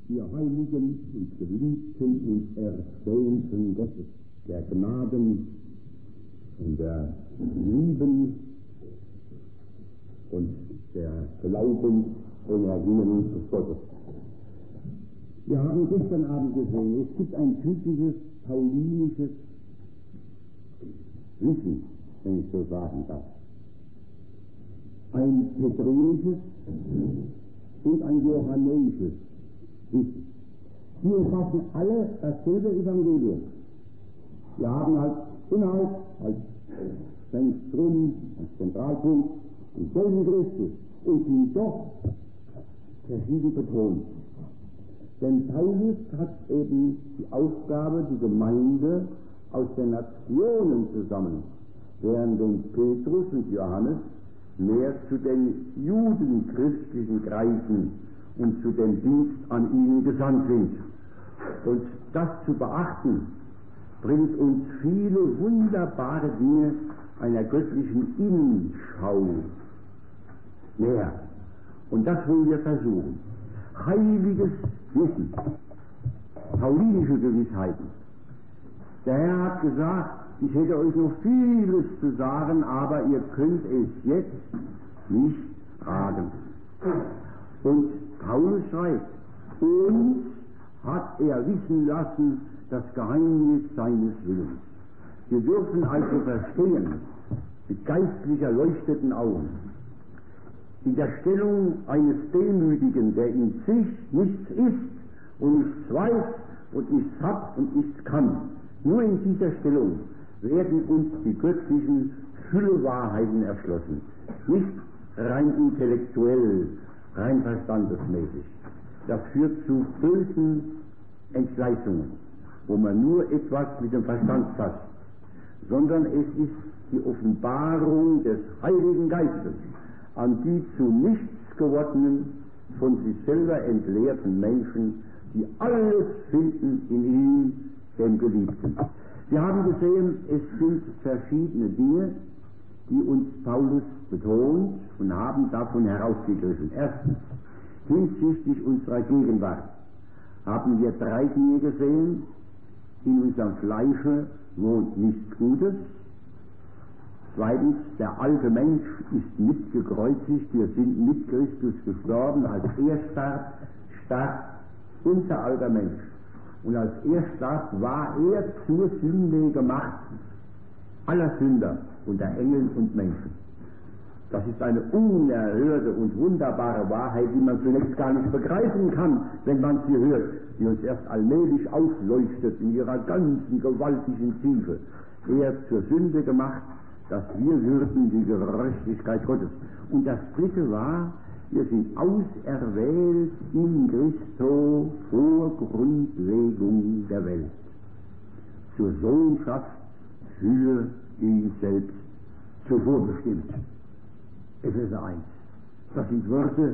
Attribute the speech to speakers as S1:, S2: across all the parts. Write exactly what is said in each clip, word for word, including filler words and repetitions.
S1: ihr Heiligen und Geliebten und Erstehenden Gottes, der Gnaden und der Lieben und der Glaubensenergien des Gottes. Wir haben gestern Abend gesehen, es gibt ein typisches paulinisches Wissen, wenn ich so sagen darf. Ein peträisches und ein johannäisches Wissen. Die umfassen alle dasselbe Evangelium. Wir haben als Inhalt, als Zentrum, als Zentralpunkt denselben Christus und sind doch verschieden betont. Denn Paulus hat eben die Aufgabe, die Gemeinde aus den Nationen zusammen, während den Petrus und Johannes mehr zu den judenchristlichen Kreisen und zu dem Dienst an ihnen gesandt sind. Und das zu beachten, bringt uns viele wunderbare Dinge einer göttlichen Innenschau näher. Und das wollen wir versuchen. Heiliges Wissen, paulinische Gewissheiten. Der Herr hat gesagt, ich hätte euch noch vieles zu sagen, aber ihr könnt es jetzt nicht tragen. Und Paulus schreibt, uns hat er wissen lassen das Geheimnis seines Willens. Wir dürfen also verstehen, mit geistlich erleuchteten Augen, in der Stellung eines Demütigen, der in sich nichts ist und nichts weiß und nichts hat und nichts kann. Nur in dieser Stellung werden uns die göttlichen Füllewahrheiten erschlossen. Nicht rein intellektuell, rein verstandesmäßig. Das führt zu bösen Entgleisungen, wo man nur etwas mit dem Verstand fasst, sondern es ist die Offenbarung des Heiligen Geistes an die zu nichts gewordenen, von sich selber entleerten Menschen, die alles finden in ihm, dem Geliebten. Wir haben gesehen, es sind verschiedene Dinge, die uns Paulus betont und haben davon herausgegriffen. Erstens, hinsichtlich unserer Gegenwart haben wir drei Dinge gesehen. In unserem Fleische wohnt nichts Gutes. Zweitens, der alte Mensch ist mitgekreuzigt, wir sind mit Christus gestorben. Als er starb, starb unser alter Mensch. Und als er starb, war er zur Sünde gemacht, aller Sünder, unter Engeln und Menschen. Das ist eine unerhörte und wunderbare Wahrheit, die man zunächst gar nicht begreifen kann, wenn man sie hört, die uns erst allmählich aufleuchtet in ihrer ganzen gewaltigen Tiefe. Er zur Sünde gemacht, dass wir würden die Gerechtigkeit Gottes. Und das dritte war, wir sind auserwählt in Christo vor Grundlegung der Welt. Zur Sohnschaft für ihn selbst zuvor bestimmt. Epheser eins. Das sind Worte,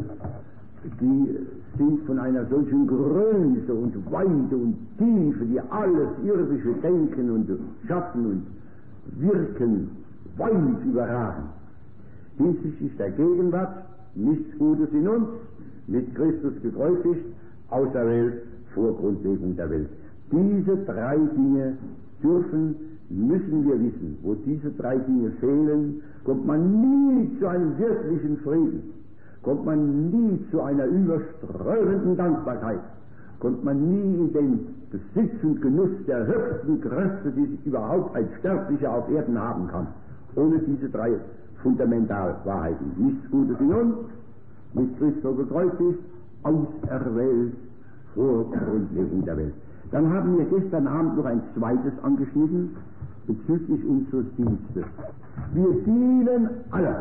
S1: die sind von einer solchen Größe und Weite und Tiefe, die alles irdische Denken und Schaffen und Wirken weit überragen. Hinsichtlich der Gegenwart, nichts Gutes in uns, mit Christus gekreuzigt, auserwählt vor Grundlegung der Welt. Diese drei Dinge dürfen, müssen wir wissen. Wo diese drei Dinge fehlen, kommt man nie zu einem wirklichen Frieden, kommt man nie zu einer überströmenden Dankbarkeit, kommt man nie in den Besitz und Genuss der höchsten Kräfte, die sich überhaupt ein Sterblicher auf Erden haben kann. Ohne diese drei Fundamentalwahrheiten. Nichts Gutes in uns, mit Christus gekreuzigt, auserwählt vor Grundlegung der Welt. Dann haben wir gestern Abend noch ein zweites angeschnitten bezüglich unseres Dienstes. Wir dienen alle.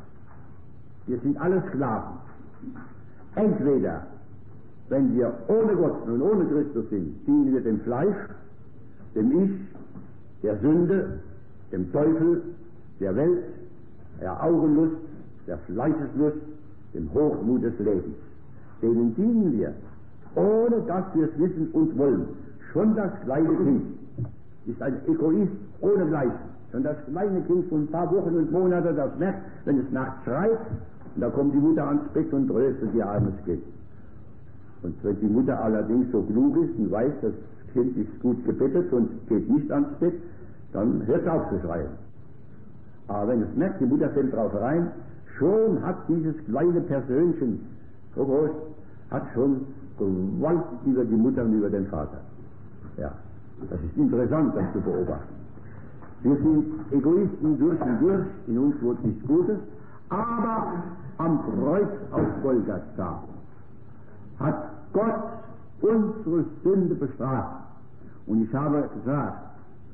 S1: Wir sind alle Sklaven. Entweder, wenn wir ohne Gott und ohne Christus sind, dienen wir dem Fleisch, dem Ich, der Sünde, dem Teufel, der Welt, der Augenlust, der Fleischeslust, dem Hochmut des Lebens. Denen dienen wir, ohne dass wir es wissen und wollen. Schon das kleine Kind ist ein Egoist ohne Gleichen. Schon das kleine Kind von ein paar Wochen und Monaten, das merkt, wenn es nachts schreit, und da kommt die Mutter ans Bett und tröstet ihr armes Kind. Und wenn die Mutter allerdings so klug ist und weiß, das Kind ist gut gebettet und geht nicht ans Bett, dann hört es auf zu schreien. Aber wenn es merkt, die Mutter fällt drauf rein, schon hat dieses kleine Persönchen, so groß, hat schon Gewalt über die Mutter und über den Vater. Ja, das ist interessant, das zu beobachten. Wir sind Egoisten durch und durch, in uns wohnt nichts Gutes, aber am Kreuz auf Golgatha hat Gott unsere Sünde bestraft. Und ich habe gesagt,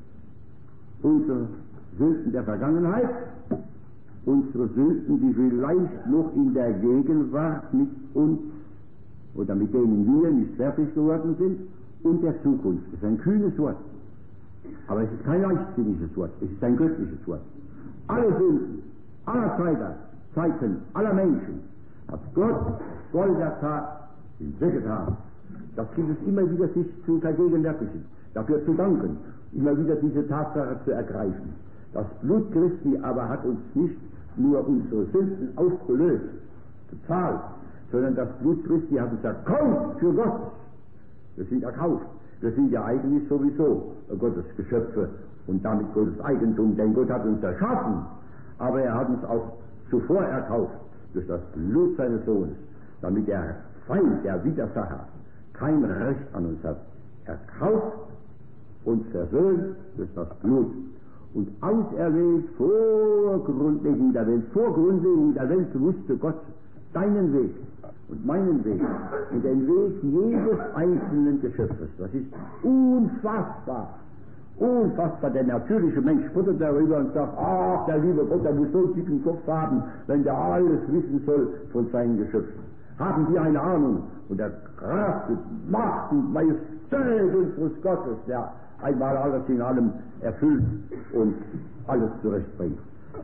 S1: unsere Sünden der Vergangenheit, unsere Sünden, die vielleicht noch in der Gegenwart mit uns oder mit denen wir nicht fertig geworden sind, und der Zukunft. Das ist ein kühnes Wort. Aber es ist kein leichtsinniges Wort, es ist ein göttliches Wort. Alle Sünden, aller Zeiten, Zeiten, aller Menschen hat Gott Golgatha hinweggetan. Das gilt es immer wieder, sich zu vergegenwärtigen, dafür zu danken, immer wieder diese Tatsache zu ergreifen. Das Blut Christi aber hat uns nicht nur unsere Sünden aufgelöst, bezahlt, sondern das Blut Christi hat uns erkauft für Gott. Wir sind erkauft. Wir sind ja eigentlich sowieso Gottes Geschöpfe und damit Gottes Eigentum, denn Gott hat uns erschaffen, aber er hat uns auch zuvor erkauft durch das Blut seines Sohnes, damit der Feind, der Widersacher, kein Recht an uns hat. Erkauft und versöhnt durch das Blut und auserwählt vor Grundlegung der Welt. Vor Grundlegung der Welt wusste Gott deinen Weg und meinen Weg und den Weg jedes einzelnen Geschöpfes. Das ist unfassbar. Unfassbar. Der natürliche Mensch spottet darüber und sagt, ach, der liebe Gott, der muss so einen dicken Kopf haben, wenn der alles wissen soll von seinen Geschöpfen. Haben die eine Ahnung? Und der Kraft und Macht und Majestät unseres Gottes, der einmal alles in allem erfüllt und alles zurechtbringt.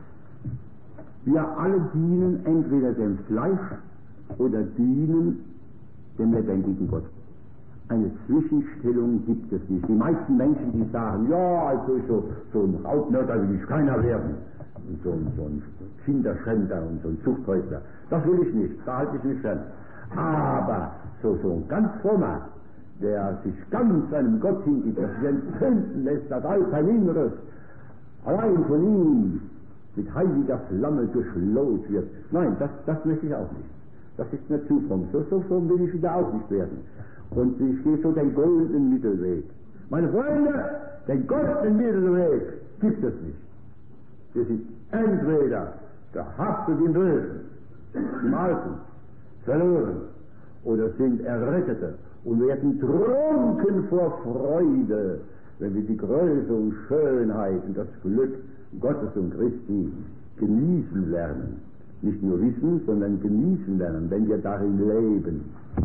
S1: Wir alle dienen entweder dem Fleisch oder dienen dem lebendigen Gott. Eine Zwischenstellung gibt es nicht. Die meisten Menschen, die sagen, ja, also so, so ein Raubmörder will ich keiner werden. Und so, ein, so ein Kinderschänder und so ein Zuchthäusler. Das will ich nicht, da halte ich mich fern. Aber so, so ein ganz frommer, der sich ganz seinem Gott hingibt, der sich entzünden lässt, dass all sein Inneres allein von ihm mit heiliger Flamme durchloht wird. Nein, das, das möchte ich auch nicht. Das ist mir zu fromm. So, so fromm will ich wieder auch nicht werden. Und ich gehe so den goldenen Mittelweg. Meine Freunde, den goldenen Mittelweg gibt es nicht. Wir sind entweder verhaftet im Bösen, im Alten, verloren, oder sind Errettete und werden trunken vor Freude, wenn wir die Größe und Schönheit und das Glück Gottes und Christi genießen lernen. Nicht nur wissen, sondern genießen lernen, wenn wir darin leben.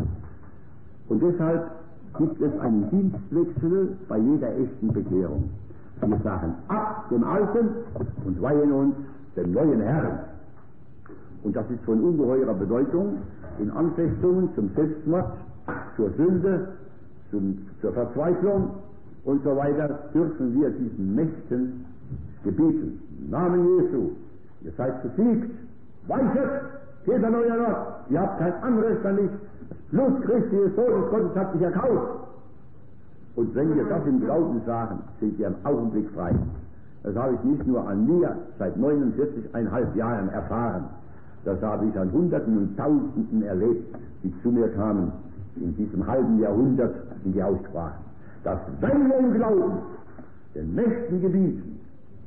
S1: Und deshalb gibt es einen Dienstwechsel bei jeder echten Bekehrung. Wir sagen ab dem Alten und weihen uns dem neuen Herrn. Und das ist von ungeheurer Bedeutung in Anfechtungen zum Selbstmord, zur Sünde, zum, zur Verzweiflung und so weiter dürfen wir diesen Mächten gebieten. Im Namen Jesu, ihr seid besiegt, weichet, geht an euer Ort, ihr habt kein Anrecht an mich, das Blut Christi des Sohnes Gottes hat sich erkauft. Und wenn wir das im Glauben sagen, sind wir im Augenblick frei. Das habe ich nicht nur an mir seit neunundvierzig Komma fünf Jahren erfahren, das habe ich an Hunderten und Tausenden erlebt, die zu mir kamen in diesem halben Jahrhundert in die Aussprachen. Dass wenn wir im Glauben den Mächten gebieten,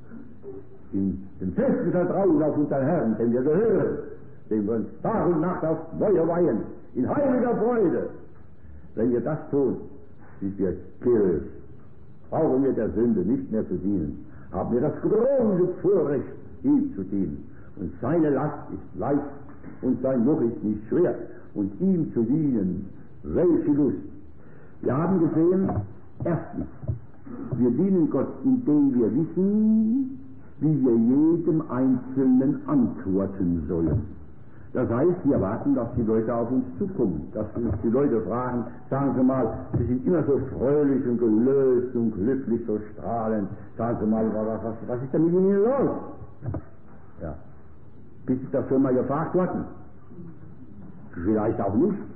S1: in dem festen Vertrauen auf unseren Herrn, den wir gehören, den wir uns Tag und Nacht aufs Neue weihen, in heiliger Freude, wenn wir das tun, sind wir gewiss, brauchen wir der Sünde nicht mehr zu dienen, haben wir das große Vorrecht, ihm zu dienen. Und seine Last ist leicht und sein Joch ist nicht schwer. Und ihm zu dienen, welche Lust. Wir haben gesehen, erstens, wir dienen Gott, indem wir wissen, wie wir jedem Einzelnen antworten sollen. Das heißt, wir warten, dass die Leute auf uns zukommen, dass uns die Leute fragen, sagen Sie mal, Sie sind immer so fröhlich und gelöst und glücklich, so strahlend, sagen Sie mal, was, was, was ist denn mit Ihnen los? Ja. Bist du das schon mal gefragt worden? Vielleicht auch nicht.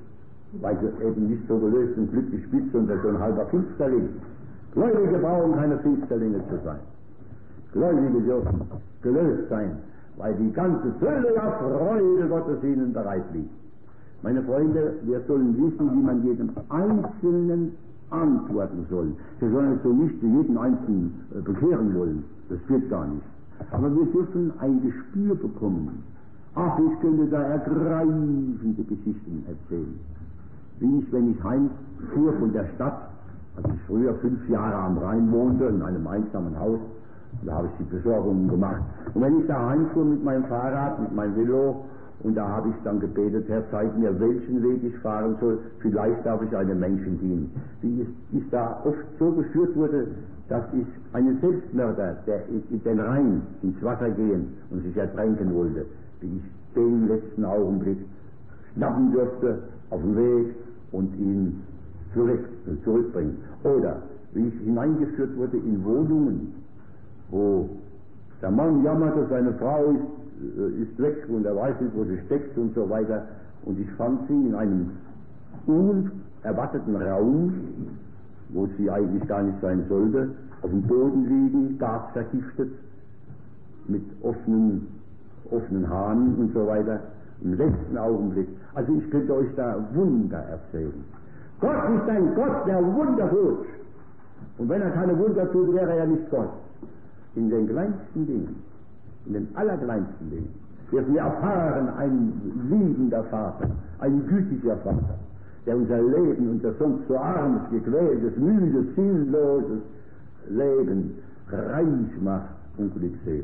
S1: weil sie eben nicht so gelöst und glücklich spitzt und so ein halber Finsterling. Gläubige brauchen keine Finsterlinge zu sein. Gläubige dürfen gelöst sein, weil die ganze Fülle der Freude Gottes ihnen bereit liegt. Meine Freunde, wir sollen wissen, wie man jedem Einzelnen antworten soll. Wir sollen uns so nicht jeden Einzelnen bekehren wollen. Das geht gar nicht. Aber wir dürfen ein Gespür bekommen. Ach, ich könnte da ergreifende Geschichten erzählen. Wie ich, wenn ich heimfuhr von der Stadt, als ich früher fünf Jahre am Rhein wohnte, in einem einsamen Haus, da habe ich die Besorgungen gemacht. Und wenn ich da heimfuhr mit meinem Fahrrad, mit meinem Velo, und da habe ich dann gebetet, Herr, zeig mir, welchen Weg ich fahren soll, vielleicht darf ich einem Menschen dienen. Wie ich, ich da oft so geführt wurde, dass ich einen Selbstmörder, der in den Rhein ins Wasser gehen und sich ertränken wollte, wie ich den letzten Augenblick schnappen durfte auf dem Weg und ihn zurück, zurückbringen. Oder wie ich hineingeführt wurde in Wohnungen, wo der Mann jammerte, seine Frau ist, ist weg und er weiß nicht, wo sie steckt und so weiter. Und ich fand sie in einem unerwarteten Raum, wo sie eigentlich gar nicht sein sollte, auf dem Boden liegen, gasvergiftet, mit offenen, offenen Hahnen und so weiter, im letzten Augenblick. Also ich könnte euch da Wunder erzählen. Gott ist ein Gott, der Wunder tut. Und wenn er keine Wunder tut, wäre er nicht Gott. In den kleinsten Dingen, in den allerkleinsten Dingen, dürfen wir erfahren, ein liebender Vater, ein gütiger Vater, der unser Leben, unser sonst so armes, gequältes, müdes, sinnloses Leben reich macht und glückselig.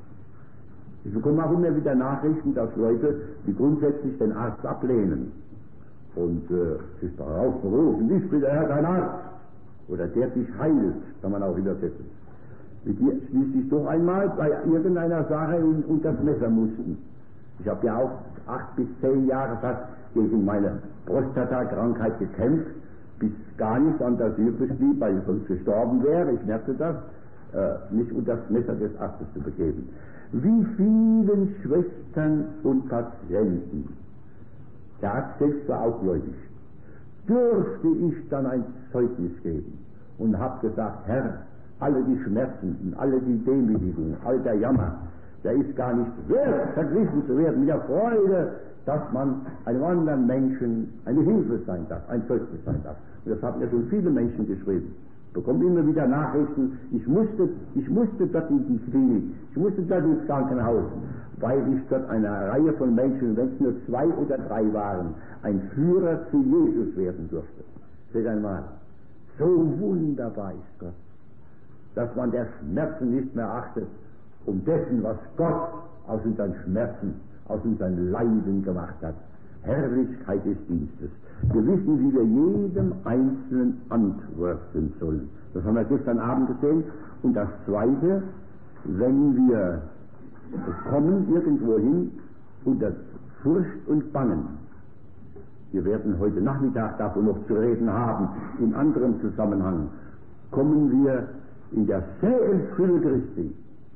S1: Ich bekomme auch immer wieder Nachrichten, dass Leute, die grundsätzlich den Arzt ablehnen und äh, sich darauf berufen, ich bin der Herr dein Arzt, oder der dich heilt, kann man auch übersetzen, mit dir schließlich doch einmal bei irgendeiner Sache in, unter das Messer mussten. Ich habe ja auch acht bis zehn Jahre fast gegen meine Prostatakrankheit gekämpft, bis gar nichts anderes übrig blieb, weil ich sonst gestorben wäre. Ich merkte das, äh, mich unter das Messer des Arztes zu begeben. Wie vielen Schwestern und Patienten, der Arzt selbst war auch gläubig, dürfte ich dann ein Zeugnis geben und habe gesagt, Herr, alle die Schmerzen und alle die Demütigungen, all der Jammer, der ist gar nicht wert, verglichen zu werden mit der Freude, dass man einem anderen Menschen eine Hilfe sein darf, ein Zeugnis sein darf. Und das haben mir schon viele Menschen geschrieben. Ich bekomme immer wieder Nachrichten, ich musste, ich musste dort in die Klinik, ich musste dort ins Krankenhaus, weil ich dort einer Reihe von Menschen, wenn es nur zwei oder drei waren, ein Führer zu Jesus werden durfte. Seht einmal, so wunderbar ist Gott, dass man der Schmerzen nicht mehr achtet, um dessen, was Gott aus unseren Schmerzen, aus unseren Leiden gemacht hat. Herrlichkeit des Dienstes. Wir wissen, wie wir jedem Einzelnen antworten sollen. Das haben wir gestern Abend gesehen. Und das Zweite, wenn wir kommen irgendwo hin unter Furcht und Bangen. Wir werden heute Nachmittag davon noch zu reden haben, in anderem Zusammenhang. Kommen wir in der Seelenfülle Christi.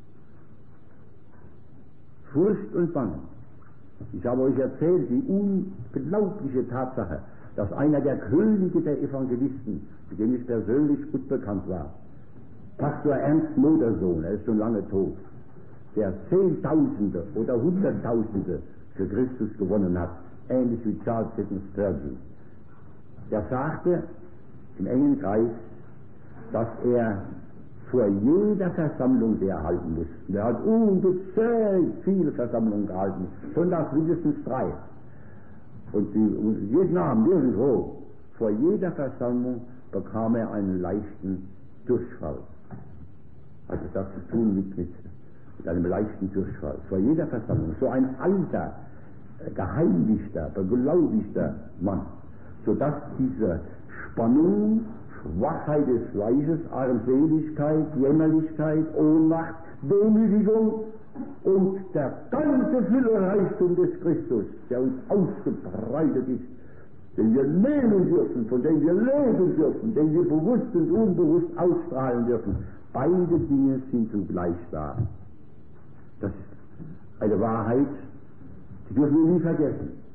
S1: Furcht und Bangen. Ich habe euch erzählt, die unglaubliche Tatsache, dass einer der Könige der Evangelisten, mit dem ich persönlich gut bekannt war, Pastor Ernst Modersohn, er ist schon lange tot, der Zehntausende oder Hunderttausende für Christus gewonnen hat, ähnlich wie Charles Haddon Spurgeon. Der sagte im engen Kreis, dass er vor jeder Versammlung, die er halten muss, er hat ungezählt viele Versammlungen gehalten, schon das mindestens drei. Und, die, und jeden Abend irgendwo, vor jeder Versammlung bekam er einen leichten Durchfall. Also das zu tun mit, mit, mit einem leichten Durchfall. Vor jeder Versammlung. So ein alter, geheiligter, beglaubigter Mann. Sodass diese Spannung, Schwachheit des Fleisches, Armseligkeit, Jämmerlichkeit, Ohnmacht, Demütigung und der ganze Füllereichtum des Christus, der uns ausgebreitet ist, den wir nehmen dürfen, von dem wir leben dürfen, den wir bewusst und unbewusst ausstrahlen dürfen. Beide Dinge sind zugleich da. Das ist eine Wahrheit, die dürfen wir nie vergessen.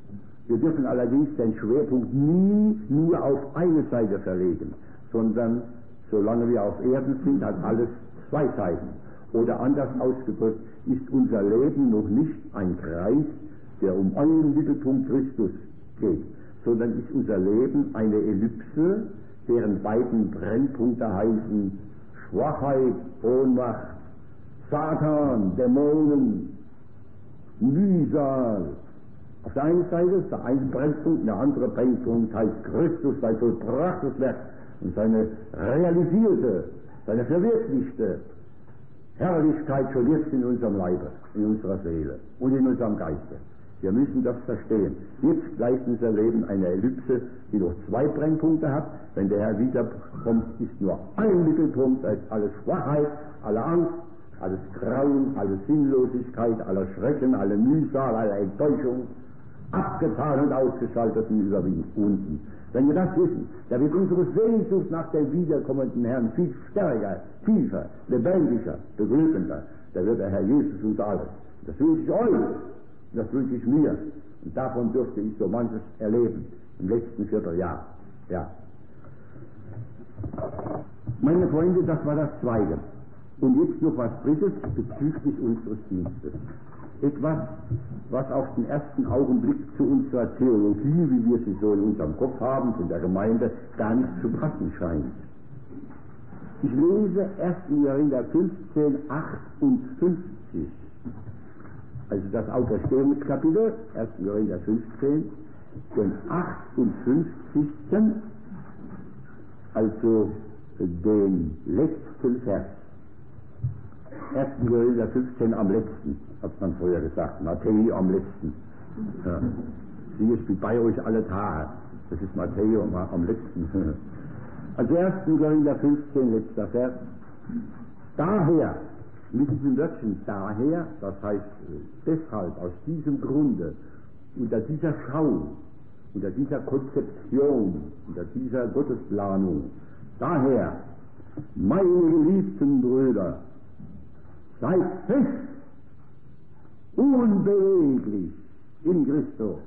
S1: Wir dürfen allerdings den Schwerpunkt nie nur auf eine Seite verlegen, sondern solange wir auf Erden sind, hat alles zwei Seiten. Oder anders ausgedrückt, ist unser Leben noch nicht ein Kreis, der um einen Mittelpunkt Christus geht, sondern ist unser Leben eine Ellipse, deren beiden Brennpunkte heißen Schwachheit, Ohnmacht, Satan, Dämonen, Mühsal. Auf der einen Seite ist der eine Brennpunkt, der andere Brennpunkt heißt Christus, sein vollbrachtes Werk und seine realisierte, seine verwirklichte Herrlichkeit schon jetzt in unserem Leibe, in unserer Seele und in unserem Geiste. Wir müssen das verstehen. Jetzt gleicht unser Leben einer Ellipse, die noch zwei Brennpunkte hat. Wenn der Herr wiederkommt, ist nur ein Mittelpunkt, da ist alle Schwachheit, alle Angst, alles Grauen, alle Sinnlosigkeit, aller Schrecken, alle Mühsal, alle Enttäuschung, abgetan und ausgeschaltet und überwunden. Wenn wir das wissen, da wird unsere Sehnsucht nach dem wiederkommenden Herrn viel stärker, tiefer, lebendiger, beglückender. Da wird der Herr Jesus uns alles. Das wünsche ich euch, das wünsche ich mir. Und davon dürfte ich so manches erleben im letzten Vierteljahr. Ja. Meine Freunde, das war das Zweite. Und jetzt noch was Drittes bezüglich unseres Dienstes. Etwas, was auf den ersten Augenblick zu unserer Theologie, wie wir sie so in unserem Kopf haben, von der Gemeinde, gar nicht zu passen scheint. Ich lese ersten Korinther fünfzehn, achtundfünfzig. Also das Auferstehungskapitel, ersten Korinther fünfzehn, den achtundfünfzigsten, also den letzten Vers. ersten Korinther fünfzehn am letzten, hat man vorher gesagt, Matthäus am letzten. Ja. Sie ist wie bei euch alle Tage, das ist Matthäus am letzten. Also ersten Korinther fünfzehn, letzter Vers. Daher, mit diesem Wörtchen daher, das heißt deshalb, aus diesem Grunde, unter dieser Schau, unter dieser Konzeption, unter dieser Gottesplanung, daher, meine geliebten Brüder, seid fest, unbeweglich in Christus,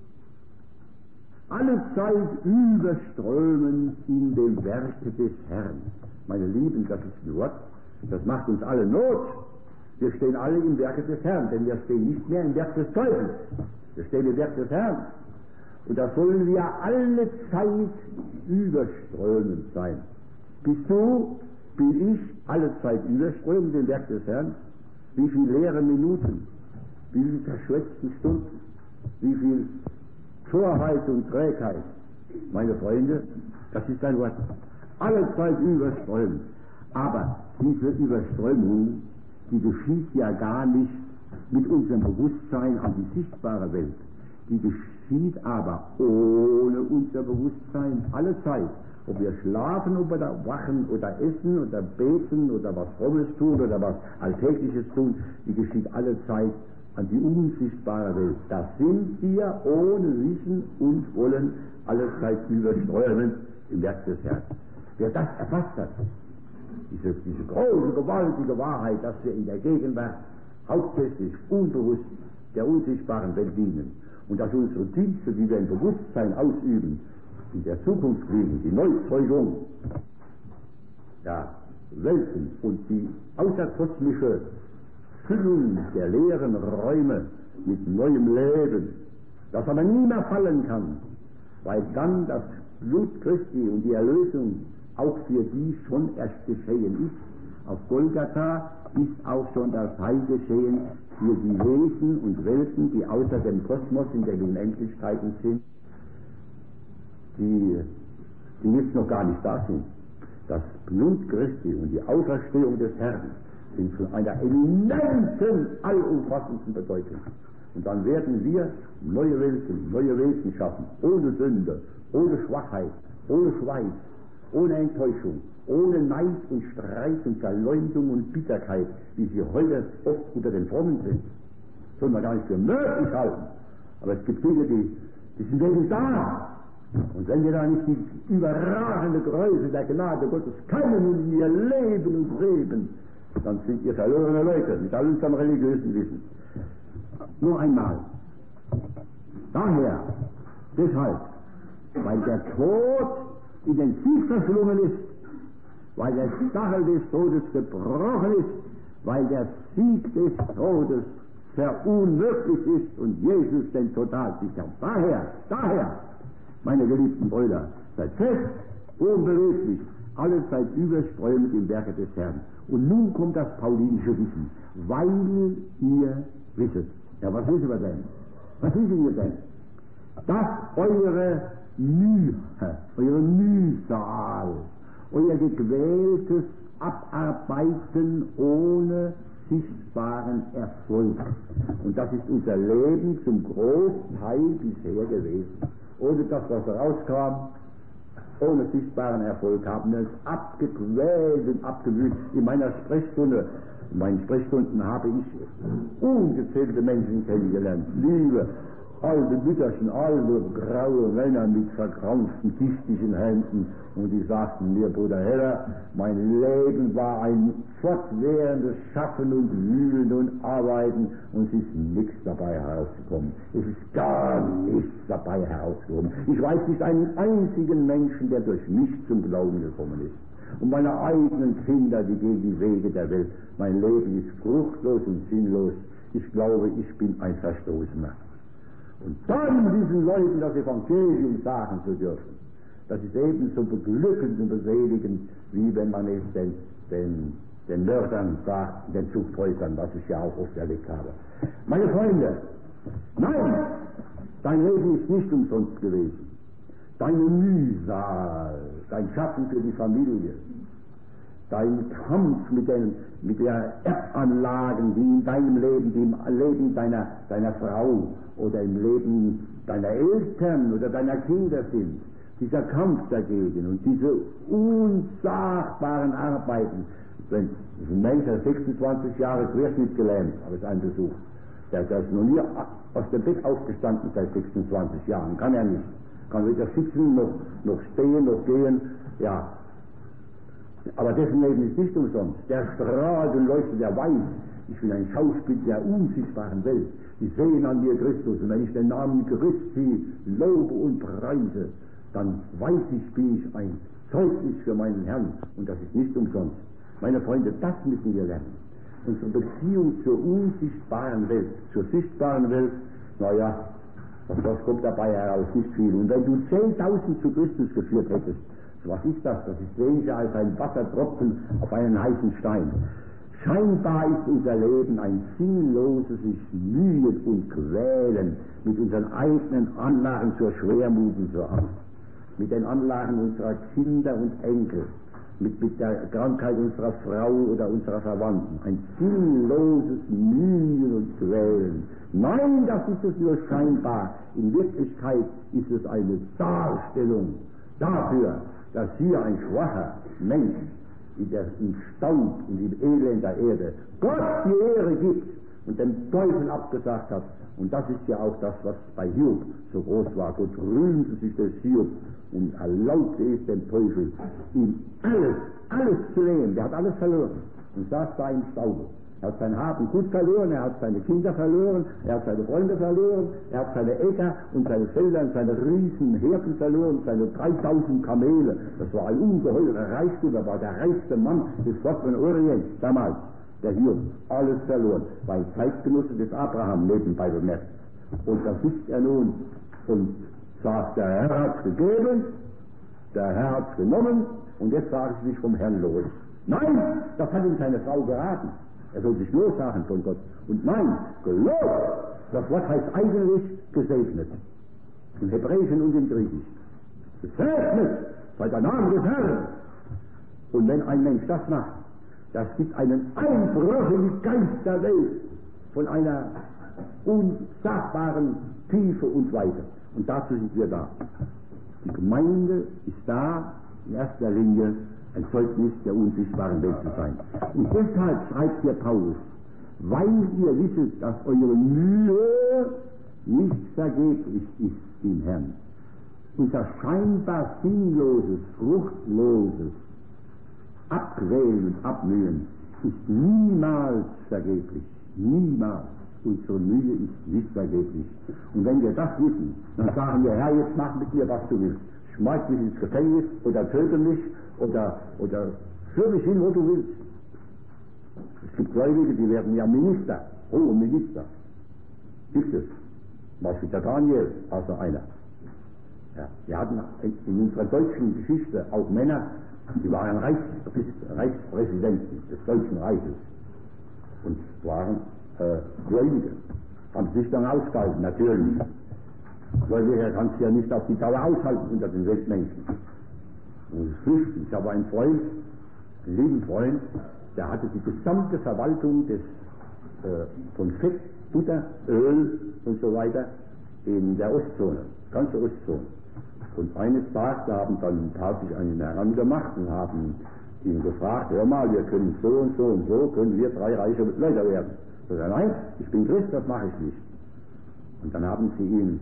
S1: alle Zeit überströmend in dem Werke des Herrn. Meine Lieben, das ist ein Wort, das macht uns alle Not. Wir stehen alle im Werke des Herrn, denn wir stehen nicht mehr im Werk des Teufels. Wir stehen im Werk des Herrn. Und da sollen wir alle Zeit überströmend sein. Bist du, bin ich alle Zeit überströmend im Werk des Herrn? Wie viele leere Minuten, wie viele verschwätzten Stunden, wie viel Torheit und Trägheit. Meine Freunde, das ist ein Wort. Alle Zeit überströmend. Aber diese Überströmung, die geschieht ja gar nicht mit unserem Bewusstsein an die sichtbare Welt. Die geschieht aber ohne unser Bewusstsein alle Zeit. Ob wir schlafen oder wachen oder essen oder beten oder was Frommes tun oder was Alltägliches tun, die geschieht alle Zeit an die unsichtbare Welt. Da sind wir ohne Wissen und Wollen alle Zeit überströmend im Werk des Herrn. Wer das erfasst hat, diese, diese große, gewaltige Wahrheit, dass wir in der Gegenwart hauptsächlich unbewusst der unsichtbaren Welt dienen und dass unsere Dienste, die wir im Bewusstsein ausüben, in der Zukunft liegen, die Neuzeugung der Welten und die außerkosmische Füllung der leeren Räume mit neuem Leben, das aber nie mehr fallen kann, weil dann das Blut Christi und die Erlösung auch für die schon erst geschehen ist. Auf Golgatha ist auch schon das Heil geschehen für die Wesen und Welten, die außer dem Kosmos in den Unendlichkeiten sind, die, die jetzt noch gar nicht da sind. Das Blut Christi und die Auferstehung des Herrn sind von einer eminenten, allumfassenden Bedeutung. Und dann werden wir neue Welten, neue Wesen schaffen, ohne Sünde, ohne Schwachheit, ohne Schweiß, ohne Enttäuschung, ohne Neid und Streit und Verleumdung und Bitterkeit, wie sie heute oft unter den Frommen sind. Das soll man gar nicht für möglich halten. Aber es gibt Dinge, die, die sind wirklich da. Und wenn wir da nicht die überragende Größe der Gnade Gottes kennen und ihr leben und leben, dann sind ihr verlorene Leute mit all unserem religiösen Wissen. Nur einmal. Daher, deshalb, weil der Tod in den Sieg verschlungen ist, weil der Stachel des Todes gebrochen ist, weil der Sieg des Todes verunmöglicht ist und Jesus den Totalsieg hat. Daher, daher, meine geliebten Brüder, seid fest, unbeweglich, alles seid überströmend im Werke des Herrn. Und nun kommt das paulinische Wissen, weil ihr wisset. Ja, was wissen wir denn? Was wissen wir denn? Dass eure Mühe, eure Mühsal, euer gequältes Abarbeiten ohne sichtbaren Erfolg. Und das ist unser Leben zum Großteil bisher gewesen. Ohne das, was rauskam, ohne sichtbaren Erfolg haben wir es abgequält und abgewühlt. In meiner Sprechstunde, in meinen Sprechstunden habe ich ungezählte Menschen kennengelernt. Liebe, alte Mütterchen, alte graue Männer mit verkrampften, giftigen Händen. Und die sagten mir, Bruder Heller, mein Leben war ein fortwährendes Schaffen und Wühlen und Arbeiten und es ist nichts dabei herausgekommen. Es ist gar nichts dabei herausgekommen. Ich weiß nicht einen einzigen Menschen, der durch mich zum Glauben gekommen ist. Und meine eigenen Kinder, die gehen die Wege der Welt. Mein Leben ist fruchtlos und sinnlos. Ich glaube, ich bin ein Verstoßener. Und dann diesen Leuten das Evangelium sagen zu dürfen, das ist ebenso beglückend und beseligend, wie wenn man es den, den, den Mördern sagt, den Zuchthäusern, was ich ja auch oft erlebt habe. Meine Freunde, nein, dein Leben ist nicht umsonst gewesen. Deine Mühsal, dein Schaffen für die Familie, dein Kampf mit den mit der Erbanlagen, die in deinem Leben, die im Leben deiner, deiner Frau oder im Leben deiner Eltern oder deiner Kinder sind, dieser Kampf dagegen und diese unsagbaren Arbeiten. Wenn ein Mensch, der sechsundzwanzig Jahre querschnitt gelähmt, habe ich einen besucht, der, der ist noch nie aus dem Bett aufgestanden seit sechsundzwanzig Jahren, kann er nicht. Kann weder sitzen, noch, noch stehen, noch gehen, ja. Aber dessen Leben ist nicht umsonst. Der strahlt und leuchtet, der weiß, ich bin ein Schauspiel der unsichtbaren Welt. Die sehen an mir Christus. Und wenn ich den Namen Christi lobe und preise, dann weiß ich, bin ich ein Zeugnis für meinen Herrn. Und das ist nicht umsonst. Meine Freunde, das müssen wir lernen. Unsere Beziehung zur unsichtbaren Welt, zur sichtbaren Welt, naja, was kommt dabei heraus? Nicht viel. Und wenn du zehntausend zu Christus geführt hättest, was ist das? Das ist weniger als ein Wassertropfen auf einen heißen Stein. Scheinbar ist unser Leben ein sinnloses sich mühen und quälen mit unseren eigenen Anlagen zur Schwermut und zur Angst, mit den Anlagen unserer Kinder und Enkel, mit, mit der Krankheit unserer Frau oder unserer Verwandten. Ein sinnloses Mühen und Quälen. Nein, das ist es nur scheinbar. In Wirklichkeit ist es eine Darstellung dafür, dass hier ein schwacher Mensch in der, im Staub und im Elend der Erde Gott die Ehre gibt und dem Teufel abgesagt hat. Und das ist ja auch das, was bei Hiob so groß war. Gott rühmte sich des Hiob und erlaubte es dem Teufel, ihm alles, alles zu nehmen. Der hat alles verloren und saß da im Staube. Er hat sein Hab und Gut verloren, er hat seine Kinder verloren, er hat seine Freunde verloren, er hat seine Äcker und seine Felder und seine riesen Herden verloren, seine dreitausend Kamele. Das war ein ungeheurer Reichtum, er war der reichste Mann des vorderen Orients damals, der Hiob. Alles verloren, weil Zeitgenosse des Abraham nebenbei bemerkt. Und da sitzt er nun und sagt, der Herr hat's gegeben, der Herr hat's genommen und jetzt sage ich mich vom Herrn los. Nein, das hat ihm seine Frau geraten. Er soll sich lossagen von Gott. Und nein, gelobt. Das Wort heißt eigentlich gesegnet. Im Hebräischen und im Griechischen. Gesegnet sei der Name des Herrn. Und wenn ein Mensch das macht, das gibt einen Einbruch in die Geist der Welt von einer unsagbaren Tiefe und Weite. Und dazu sind wir da. Die Gemeinde ist da in erster Linie ein Zeugnis der unsichtbaren Welt zu sein. Und deshalb schreibt hier Paulus, weil ihr wisset, dass eure Mühe nicht vergeblich ist im Herrn. Unser scheinbar sinnloses, fruchtloses Abquälen und Abmühen ist niemals vergeblich. Niemals. unsere Mühe ist nicht vergeblich. Und wenn wir das wissen, dann sagen wir, Herr, jetzt mach mit mir, was du willst. Schmeiß mich ins Gefängnis oder töte mich oder, oder führ mich hin, wo du willst. Es gibt Gläubige, die werden ja Minister, hohe Minister. Gibt es. Was ist der Daniel, also einer. Ja, wir hatten in unserer deutschen Geschichte auch Männer, die waren Reichs, Reichspräsidenten des Deutschen Reiches und waren äh, Gläubige, haben sich dann ausgehalten, natürlich. Gläubiger kannst du ja nicht auf die Dauer aushalten unter den Weltmenschen. Und flüchten. Ich habe einen Freund, einen lieben Freund, der hatte die gesamte Verwaltung des, äh, von Fett, Butter, Öl und so weiter in der Ostzone, ganze Ostzone. Und eines Tages, da haben dann tatsächlich einen herangemacht und haben ihn gefragt, hör mal, wir können so und so und so, können wir drei reiche Leute werden. So, er, nein, ich bin Christ, das mache ich nicht. Und dann haben sie ihn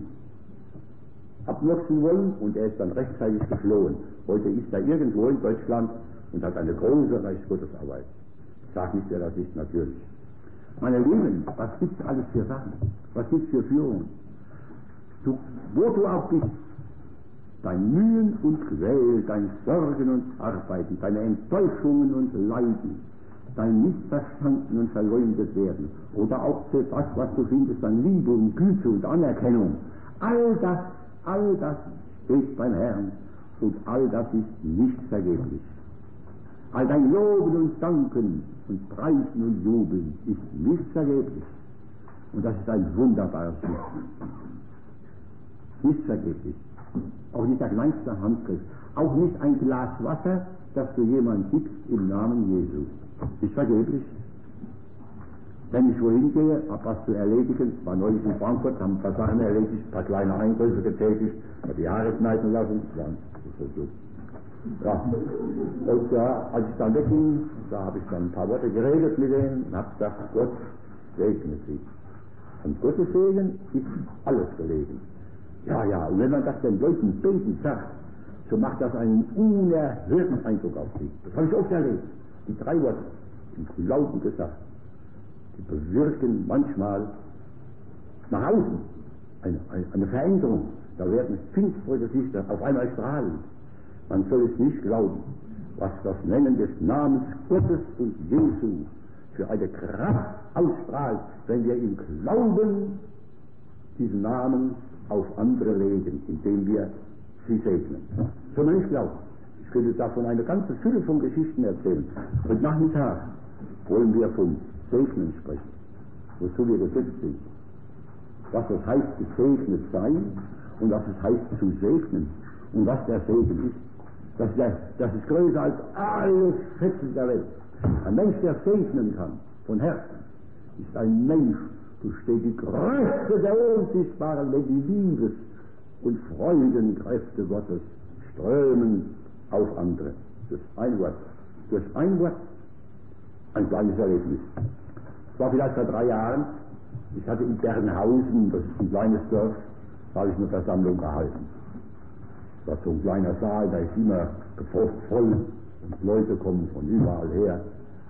S1: abwürzen wollen und er ist dann rechtzeitig geflohen. Heute ist er irgendwo in Deutschland und hat eine große Reichsgottesarbeit. Ich sage nicht, wer das ist, natürlich. Meine Lieben, was gibt es alles für Sachen? Was gibt es für Führungen? Du, wo du auch bist, dein Mühen und Quäl, dein Sorgen und Arbeiten, deine Enttäuschungen und Leiden, dein Missverstanden und verleumdet werden, oder auch für das, was du findest an Liebe und Güte und Anerkennung, all das, all das steht beim Herrn und all das ist nicht vergeblich. All dein Loben und Danken und Preisen und Jubeln ist nicht vergeblich. Und das ist ein wunderbares Lied. Nicht vergeblich. Auch nicht der kleinste Handgriff. Auch nicht ein Glas Wasser, das du jemand gibst im Namen Jesu. Ist vergeblich. Wenn ich wohin gehe, hab was zu erledigen, war neulich in Frankfurt, haben ein paar Sachen erledigt, ein paar kleine Einkäufe getätigt, hab die Haare schneiden lassen, ja, das ist so. Ja, und ja, als ich dann wegging, da habe ich dann ein paar Worte geredet mit denen und habe gesagt, Gott segne sie. Und Gottes Segen ist alles gelegen. Ja, ja, und wenn man das den Leuten betend sagt, so macht das einen unerhörten Eindruck auf sie. Das habe ich oft erlebt. Die drei Worte, die Glauben gesagt, die bewirken manchmal nach außen eine, eine, eine Veränderung. Da werden finstere Gesichter auf einmal strahlend. Man soll es nicht glauben, was das Nennen des Namens Gottes und Jesu für eine Kraft ausstrahlt, wenn wir im Glauben diesen Namen auf andere legen, indem wir sie segnen. So man nicht glauben. Ich könnte davon eine ganze Fülle von Geschichten erzählen. Heute Nachmittag wollen wir vom Segnen sprechen, wozu wir gesetzt sind. Was es heißt, gesegnet sein und was es heißt, zu segnen und was der Segen ist. Das ist, der, das ist größer als alle Schätze der Welt. Ein Mensch, der segnen kann, von Herzen, ist ein Mensch, so steht die Größe der unsichtbaren Welt, die Liebes- und Freudenkräfte Gottes strömen auf andere. Durch ein Wort, durch ein Wort, ein kleines Erlebnis. Es war vielleicht vor drei Jahren, ich hatte in Bernhausen, das ist ein kleines Dorf, da habe ich eine Versammlung gehalten. Das war so ein kleiner Saal, da ist immer voll und Leute kommen von überall her.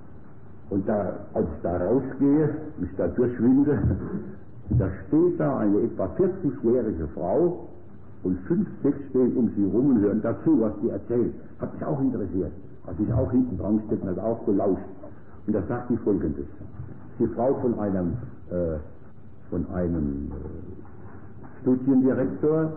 S1: Und da, als ich da rausgehe, mich da durchwinde, da steht da eine etwa vierzigjährige Frau und fünf, sechs stehen um sie rum und hören dazu, was sie erzählt. Hat mich auch interessiert. Als ich auch hinten dran stehe, hat auch gelauscht. Und da sagt sie Folgendes. Die Frau von einem, äh, von einem äh, Studiendirektor,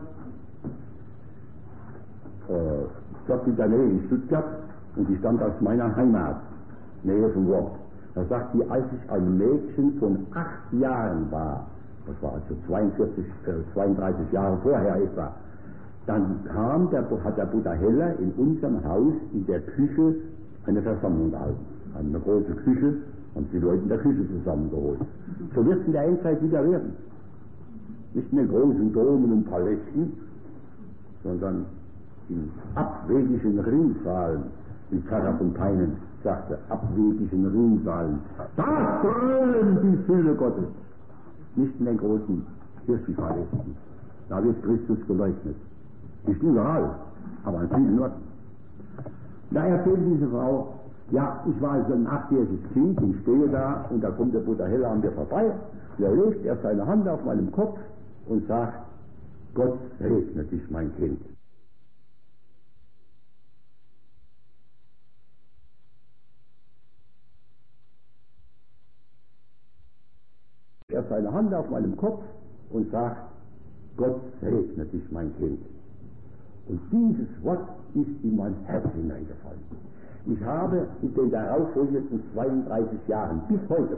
S1: äh, dort in der Nähe in Stuttgart, und die stammt aus meiner Heimat, Nähe von Wort. Da sagt sie, als ich ein Mädchen von acht Jahren war, das war also zweiundvierzig, äh, zweiunddreißig Jahre vorher etwa, dann kam der, hat der Bruder Heller in unserem Haus in der Küche eine Versammlung gehalten. Eine große Küche, und die Leute in der Küche zusammengeholt. So wird es in der Endzeit wieder werden. Nicht in den großen Domen und Palästen, sondern in abwegigen Ringsaalen, wie Pfarrer von Peinen sagte, abwegigen Ringsaalen. Da strömt die Fülle Gottes. Nicht in den großen Kirchenpalästen. Da wird Christus geleugnet. Nicht überall, aber an vielen Orten. Da erzählt diese Frau, ja, ich war also ein achtjähriges Kind und stehe da und da kommt der Bruder Heller an mir vorbei Da legt er seine Hand auf meinem Kopf und sagt, Gott segne dich, mein Kind. Er seine Hand auf meinem Kopf und sagt, Gott segne dich, mein Kind. Und dieses Wort ist in mein Herz hineingefallen. Ich habe in den darauffolgenden zweiunddreißig Jahren bis heute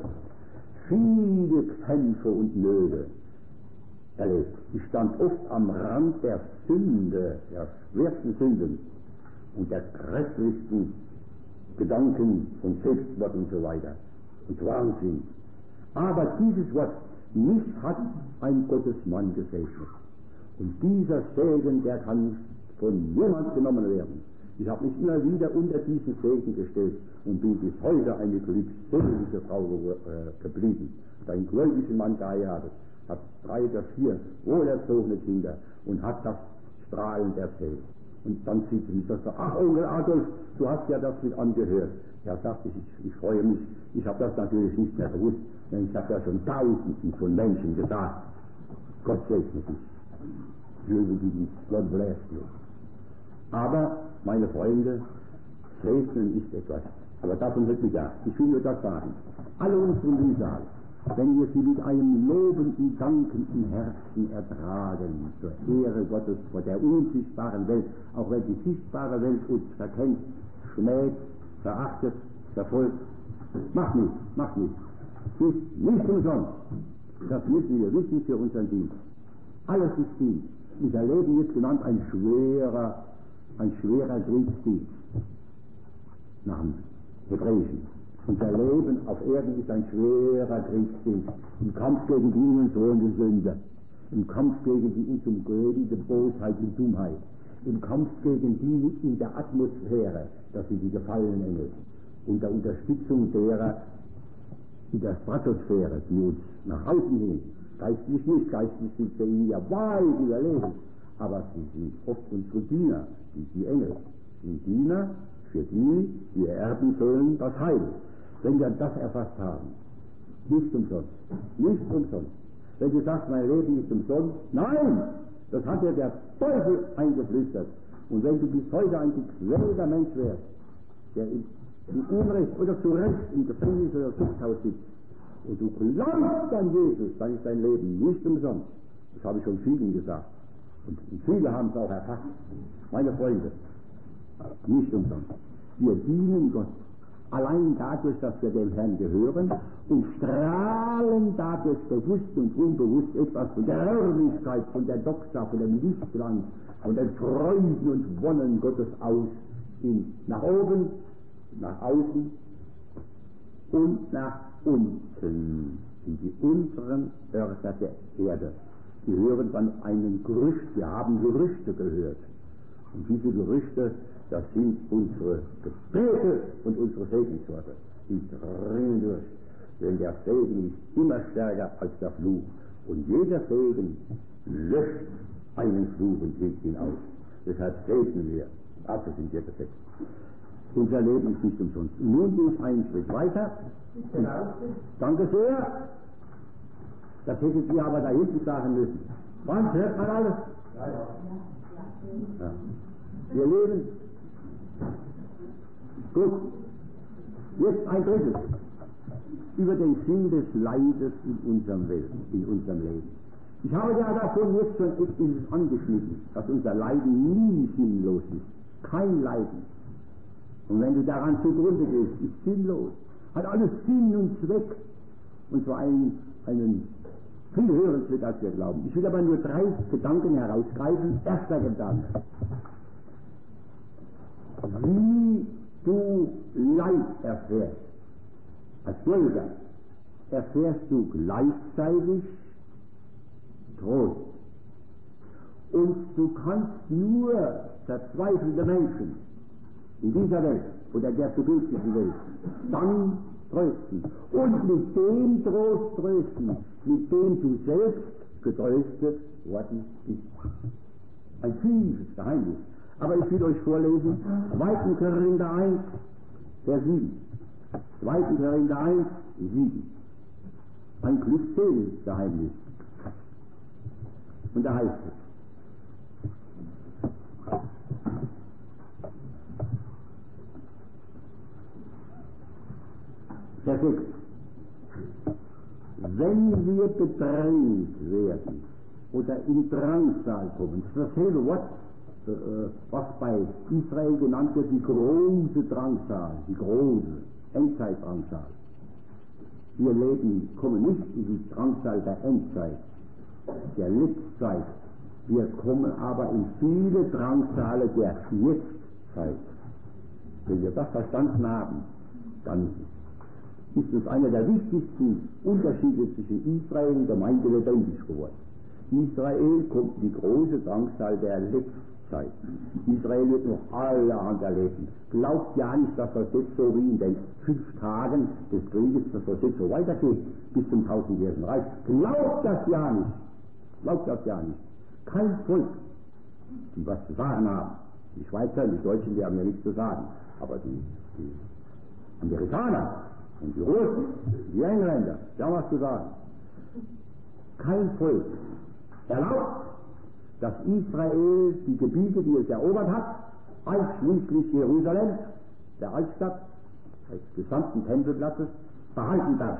S1: viele Kämpfe und Nöte erlebt. Ich stand oft am Rand der Sünde, der schwersten Sünden und der grässlichsten Gedanken von Selbstmord und so weiter und Wahnsinn. Aber dieses Wort, mich hat ein Gottesmann gesegnet. Und dieser Segen, der kann von niemand genommen werden. Ich habe mich immer wieder unter diesen Segen gestellt und bin bis heute eine glückselige Frau äh, geblieben. Hat einen gläubigen Mann geheiratet, hat drei oder vier wohlerzogene Kinder und hat das strahlend erzählt. Und dann sieht sie mich und sagt, ach Onkel Adolf, du hast ja das mit angehört. Ja, sagte ich, ich, ich freue mich. Ich habe das natürlich nicht mehr gewusst, denn ich habe ja schon Tausenden von Menschen gesagt, Gott segne dich. Möge dich, God bless you. Aber, meine Freunde, Segnen ist etwas. Aber davon wird nicht da. Ich will nur das sagen. Alle unsere Mühsal, wenn wir sie mit einem lobenden, dankenden Herzen ertragen, zur Ehre Gottes vor der unsichtbaren Welt, auch wenn die sichtbare Welt uns verkennt, schmäht, verachtet, verfolgt, macht nichts, macht nichts. Ist nicht umsonst. Das müssen wir wissen für unseren Dienst. Alles ist Dienst. Unser Leben ist genannt ein schwerer, ein schwerer Kriegsdienst. Nach dem Hebräischen. Unser Leben auf Erden ist ein schwerer Kriegsdienst. Im Kampf gegen die unentsorgende Sünde. Im Kampf gegen die uns umgehende Bosheit und Dummheit. Im Kampf gegen die in der Atmosphäre, das sind die gefallenen Engel. Unter Unterstützung derer in der Stratosphäre, die uns nach außen hin, geistlich nicht, geistlich sind wir ihnen ja weit überlegen, aber sie sind oft unsere Diener, die, die Engel, sind Diener, für die wir erben sollen das Heil. Wenn wir das erfasst haben, nicht umsonst, nicht umsonst. Wenn du sagst, mein Leben ist umsonst, nein, das hat dir der Teufel eingeflüstert. Und wenn du bis heute ein gequälter Mensch wärst, der in, in Unrecht oder zu Recht im Gefängnis oder Zuchthaus sitzt, und du glaubst an Jesus, dann ist dein Leben nicht umsonst. Das habe ich schon vielen gesagt. Und viele haben es auch erfasst. Meine Freunde, nicht umsonst. Wir dienen Gott. Allein dadurch, dass wir dem Herrn gehören und strahlen dadurch bewusst und unbewusst etwas von der Herrlichkeit, von der Doxa, von dem Lichtglanz, von den Freuden und Wonnen Gottes aus, in, nach oben, nach außen und nach unten, in die unteren Örter der Erde. Wir hören dann einen Gerücht, wir haben Gerüchte gehört. Und diese Gerüchte, das sind unsere Gebete und unsere Segensworte. Die dringen durch. Denn der Segen ist immer stärker als der Fluch. Und jeder Segen löscht einen Fluch und hebt ihn aus. Deshalb segnen wir. Dafür sind wir perfekt. Unser Leben ist nicht umsonst. Nun gehe ich einen Schritt weiter. Danke sehr. Das hättet ihr aber da hinten sagen müssen. Wann hört man alles? Ja. Wir leben. Gut. Jetzt ein drittes. Über den Sinn des Leides in unserem Welt, in unserem Leben. Ich habe ja davon jetzt schon etwas angeschnitten, dass unser Leiden nie sinnlos ist. Kein Leiden. Und wenn du daran zugrunde gehst, ist sinnlos. Hat alles Sinn und Zweck. Und zwar einen, einen viel höheren Zweck, als wir glauben. Ich will aber nur drei Gedanken herausgreifen. Erster Gedanke. Wie du Leid erfährst, als Bürger, erfährst du gleichzeitig Trost. Und du kannst nur verzweifelnde Menschen in dieser Welt oder der zukünftigen Welt dann trösten. Und mit dem Trost trösten, mit dem du selbst getröstet worden bist. Ein tiefes Geheimnis. Aber ich will euch vorlesen, zweiter Korinther eins, Vers sieben. zweiter Korinther eins, sieben. ein glückseliges Geheimnis. Und da heißt es, Vers sechs, wenn wir bedrängt werden oder in Drangsal kommen, das ist dasselbe Wort, äh, was bei Israel genannt wird, die große Drangsal, die große Endzeitdrangsal. Wir leben, kommen nicht in die Drangsal der Endzeit, der Letztzeit. Wir kommen aber in viele Drangsale der Jetztzeit. Wenn wir das verstanden haben, dann ist es einer der wichtigsten Unterschiede zwischen Israel und Gemeinde lebendig geworden. Israel kommt in die große Drangsal der Letztzeit. Israel wird noch allerhand erleben. Glaubt ja nicht, dass das jetzt so wie in den fünf Tagen des Krieges, dass das jetzt so weitergeht bis zum tausendjährigen Reich. Glaubt das ja nicht. Glaubt das ja nicht. Kein Volk, die was zu sagen haben. Die Schweizer, die Deutschen, die haben ja nichts zu sagen. Aber die, die Amerikaner und die Russen, die Engländer, die haben was zu sagen. Kein Volk erlaubt, dass Israel die Gebiete, die es erobert hat, einschließlich Jerusalem, der Altstadt, des gesamten Tempelplatzes, behalten darf.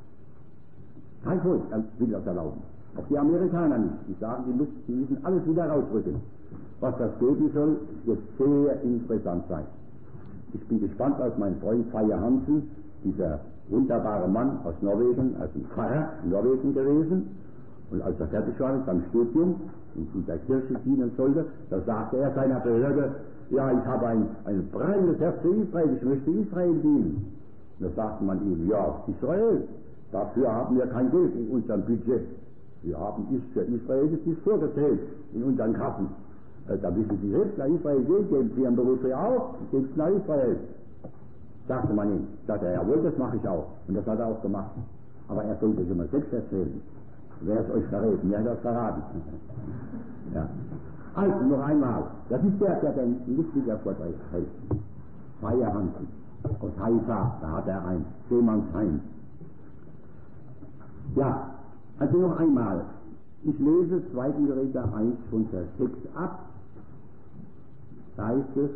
S1: Kein Volk will das erlauben. Auch die Amerikaner nicht. Die sagen, die müssen, die müssen alles wieder rausrücken. Was das geben soll, wird sehr interessant sein. Ich bin gespannt, als mein Freund Feier Hansen, dieser wunderbare Mann aus Norwegen, als ein Pfarrer in Norwegen gewesen, und als er fertig war mit seinem Studium und in der Kirche dienen sollte, da sagte er seiner Behörde, ja, ich habe ein, ein brennendes Herz für Israel, ich möchte Israel dienen. Und da sagte man ihm, ja, Israel, dafür haben wir kein Geld in unserem Budget. Wir haben ist für Israel ist nicht vorgezählt in unseren Kassen. Äh, da wissen Sie selbst, nach Israel Geld geben Sie Ihren Beruf ja auch, geben Sie nach Israel. Sagte man ihm, sagte er, jawohl, das mache ich auch. Und das hat er auch gemacht. Aber er sollte es immer selbst erzählen. Wer es euch verrät, mir hat das verraten. Ja. Also, noch einmal, das ist der, der den lustiger Vortrag hält. Feier Hansen aus Haifa, da hat er ein Seemannsheim. Ja, also noch einmal, ich lese zweiten Korinther eins von Vers sechs ab, da heißt es,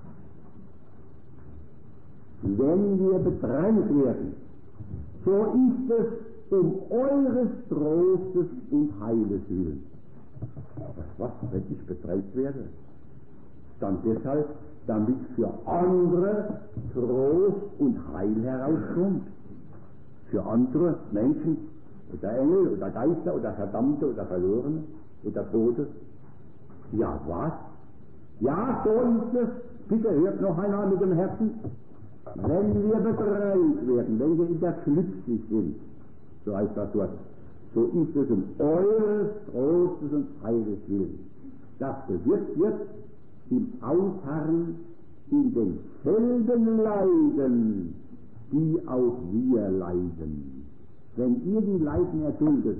S1: wenn wir bedrängt werden, so ist es um eures Trostes und Heiles willen. Was, wenn ich bedrängt werde? Dann deshalb, damit für andere Trost und Heil herauskommt. Für andere Menschen, oder Engel, oder Geister, oder Verdammte, oder Verlorene, oder Tote. Ja, was? Ja, so ist es. Bitte hört noch einmal mit dem Herzen. Wenn wir bedrängt werden, wenn wir in der Glücklich sind, so heißt das dort, so ist es um eures Trostes und Heiles willen, das bewirkt wird im Ausharren in denselben Leiden, die auch wir leiden. Wenn ihr die Leiden erduldet,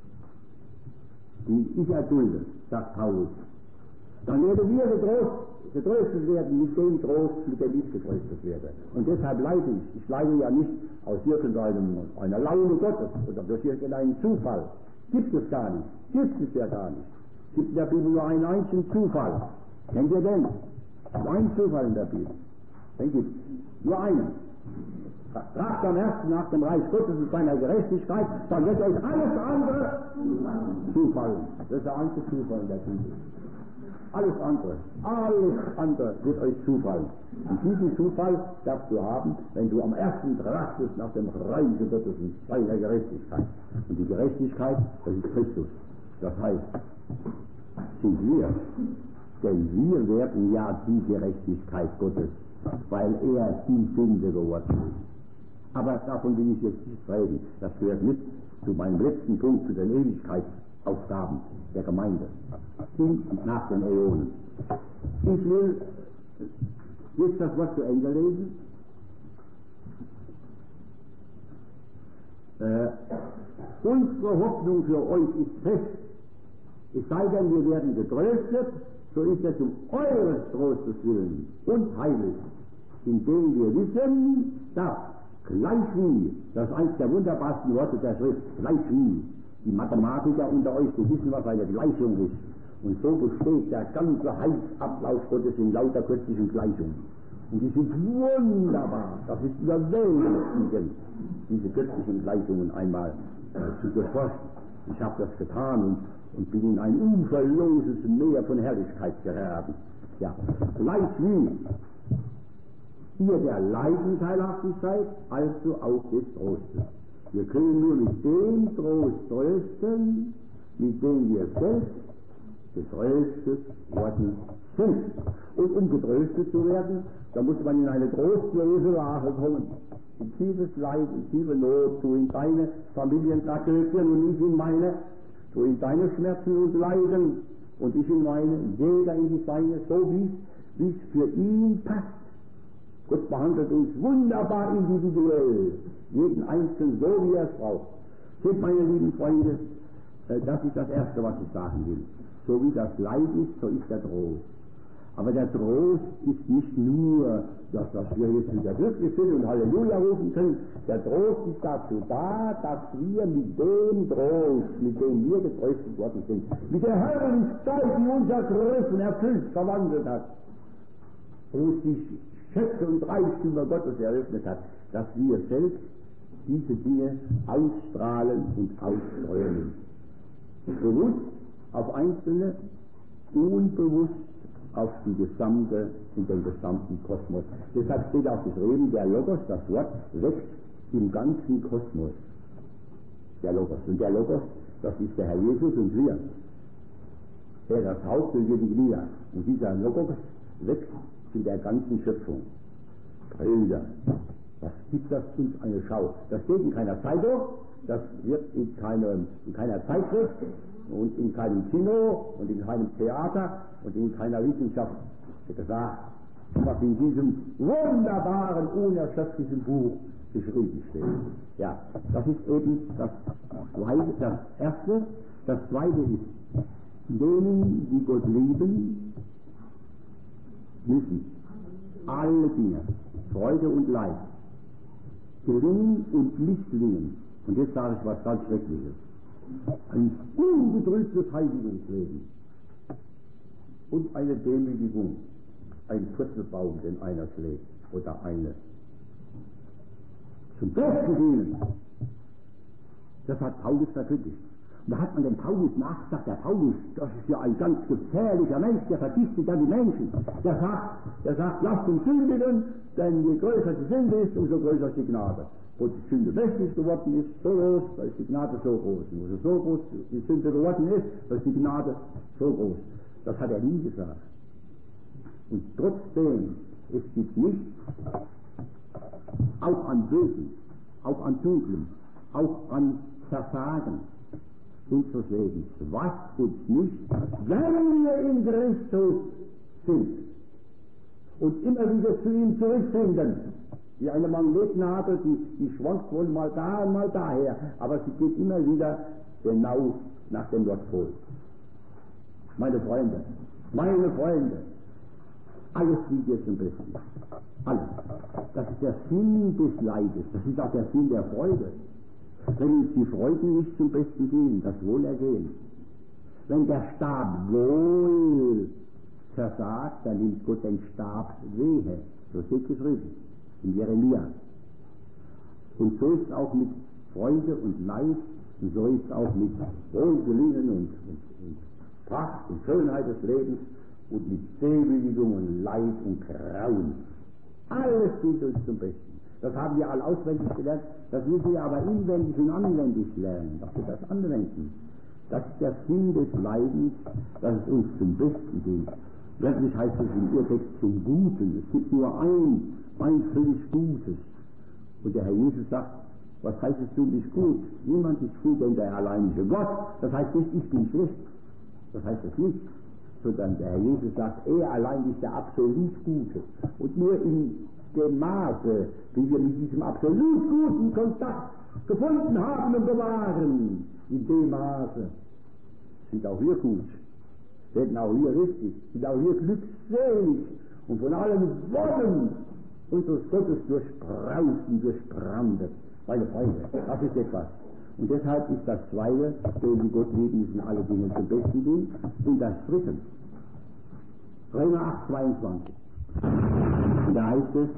S1: die ich erdulde, sagt Paulus, dann werdet ihr getrost, getröstet werden mit dem Trost, mit dem ich getröstet werde. Und deshalb leide ich. Ich leide ja nicht aus irgendeinem einer Laune Gottes oder durch irgendeinen Zufall. Gibt es gar nicht. Gibt es ja gar nicht. Es gibt in der Bibel nur einen einzigen Zufall. Kennt ihr den? Nur einen Zufall in der Bibel. Den gibt es. Nur einen. Fragt am ersten nach dem Reich Gottes und seiner Gerechtigkeit, dann wird euch alles andere zufallen. Das ist der einzige Zufall in der Bibel. Alles andere, alles andere wird euch zufallen. Und diesen Zufall darfst du haben, wenn du am ersten trachtest nach dem Reiche Gottes und seiner Gerechtigkeit. Und die Gerechtigkeit, das ist Christus. Das heißt, sind wir. Denn wir werden ja die Gerechtigkeit Gottes, weil er die Sünde geworden ist. Aber davon will ich jetzt nicht reden. Das gehört mit zu meinem letzten Punkt, zu den Ewigkeitsaufgaben der Gemeinde. In und nach den Äonen. Ich will jetzt das Wort zu Ende lesen. Äh, unsere Hoffnung für euch ist fest. Es sei denn, wir werden getröstet, so ist es um eures Trostes willen und Heiles, indem wir wissen, dass Gleich wie, das ist eines der wunderbarsten Worte der Schrift, gleich wie. Die Mathematiker unter euch, die wissen, was eine Gleichung ist. Und so besteht der ganze Heilsablauf Gottes in lauter kürzlichen Gleichungen. Und die sind wunderbar, das ist überwältigend, diese göttlichen Gleichungen einmal äh, zu durchforschen. Ich habe das getan und, und bin in ein uferloses Meer von Herrlichkeit geraten. Ja, gleich wie ihr der Leiden teilhaftig seid, also auch des Trostes. Wir können nur mit dem Trost trösten, mit dem wir selbst getröstet worden sind. Und um getröstet zu werden, da muss man in eine trostlose Lage kommen. In tiefes Leid, in tiefe Not, du in deine Familientragödien und ich in meine, du in deine Schmerzen und Leiden und ich in meine, jeder in die seine, so wie es für ihn passt. Gott behandelt uns wunderbar individuell, jeden Einzelnen so, wie er es braucht. Seht, meine lieben Freunde, das ist das Erste, was ich sagen will. So wie das Leid ist, so ist der Trost. Aber der Trost ist nicht nur, dass, dass wir jetzt wieder glücklich sind und Halleluja rufen können. Der Trost ist dazu da, dass wir mit dem Trost, mit dem wir getröstet worden sind, mit der Herrlichkeit, die uns ergriffen, erfüllt, verwandelt hat, und uns die Schätze und Reichtümer Gottes eröffnet hat, dass wir selbst diese Dinge ausstrahlen und ausstreuen. Bewusst auf Einzelne, unbewusst auf die gesamte, in den gesamten Kosmos. Deshalb steht auch geschrieben, der Logos, das Wort, wächst im ganzen Kosmos. Der Logos. Und der Logos, das ist der Herr Jesus und wir. Er das Haupt und wir die Glieder. Und dieser Logos wächst in der ganzen Schöpfung. Brüder, was gibt das uns eine Schau? Das steht in keiner Zeitung, das wird in, keine, in keiner Zeitschrift und in keinem Kino und in keinem Theater und in keiner Wissenschaft gesagt, was in diesem wunderbaren, unerschöpflichen Buch geschrieben steht. Ja, das ist eben das Zweite, das Erste. Das Zweite ist, denen, die Gott lieben, müssen alle Dinge, Freude und Leid, gelingen und misslingen. Und jetzt sage ich was ganz Schreckliches. Ein ungetrübtes Heiligungsleben und eine Demütigung, ein Purzelbaum, den einer schlägt oder eine zum Besten dienen. Das hat Paulus verkündigt. Und da hat man dem Paulus nachgesagt, der Paulus, das ist ja ein ganz gefährlicher Mensch, der vergiftet ja die Menschen. Der sagt, der sagt, lasst uns sündigen, denn je größer die Sünde ist, umso größer ist die Gnade. Wo die Sünde mächtig geworden ist, so groß, da ist die Gnade so groß. Und wo sie so groß die Sünde geworden ist, da ist die Gnade so groß. Das hat er nie gesagt. Und trotzdem, es gibt nichts, auch an Bösen, auch an Dunkeln, auch an Versagen unseres Lebens, was uns nicht, wenn wir in Christus sind und immer wieder zu ihm zurückfinden, wie eine Magnetnadel, die, die schwankt wohl mal da und mal daher, aber sie geht immer wieder genau nach dem Nordpol. Meine Freunde, meine Freunde, alles liegt jetzt zum Besten. Alles. Das ist der Sinn des Leides, das ist auch der Sinn der Freude. Wenn uns die Freuden nicht zum Besten gehen, das Wohlergehen. Wenn der Stab wohl versagt, dann nimmt Gott den Stab Wehe. So steht geschrieben in Jeremia. Und so ist es auch mit Freude und Leid, und so ist es auch mit Wohlgelingen und, und, und Pracht und Schönheit des Lebens und mit Demütigung und Leid und Grauen. Alles tut uns zum Besten. Das haben wir alle auswendig gelernt, das müssen wir aber inwendig und anwendig lernen, dass wir das anwenden. Das ist der Sinn des Leidens, dass es uns zum Besten geht. Wirklich heißt es im Urtext zum Guten. Es gibt nur ein, ein völlig Gutes. Und der Herr Jesus sagt, was heißt es du bist gut? Niemand ist gut, denn der alleinige Gott. Das heißt nicht, ich bin schlecht. Das heißt es nicht. Sondern der Herr Jesus sagt, er allein ist der absolut Gute. Und nur in dem Maße, wie wir mit diesem absolut guten Kontakt gefunden haben und bewahren, in dem Maße sind auch wir gut, werden auch wir richtig, sind auch wir glückselig und von allem wollen unseres Gottes durchbraust und durchbrandet. Meine Freunde, das ist etwas. Und deshalb ist das Zweite, den die Gott lieben, müssen alle Dinge zum Besten tun. Und das Dritte, Römer acht, zweiundzwanzig. Und da heißt es,